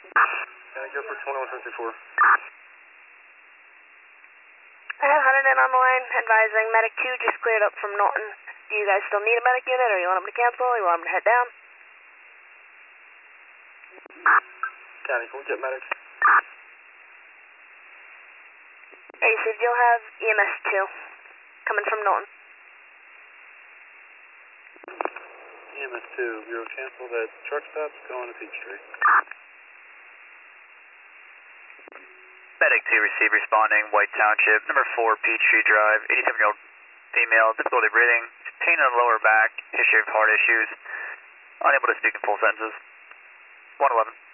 Can I go for 2154? I have Hunterdon on the line advising Medic 2 just cleared up from Norton. Do you guys still need a medic unit, or you want them to cancel, or you want them to head down? County, can we get medics? Aces, you'll have EMS 2 coming from Norton. EMS 2, Bureau cancel that truck stop's going to Peachtree. Medic 2 receive responding, White Township, number 4, Peachtree Drive, 87-year-old female, difficulty breathing, pain in the lower back, history of heart issues, unable to speak in full sentences. 111.